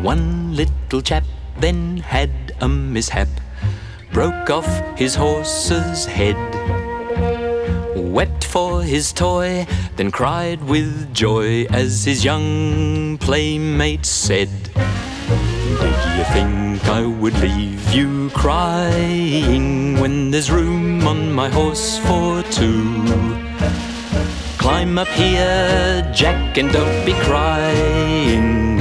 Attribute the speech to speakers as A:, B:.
A: One little chap then had a mishap, broke off his horse's head, wept for his toy, then cried with joy as his young playmate said, "Did you think I would leave you crying when there's room on my horse for two? Climb up here, Jack, and don't be crying.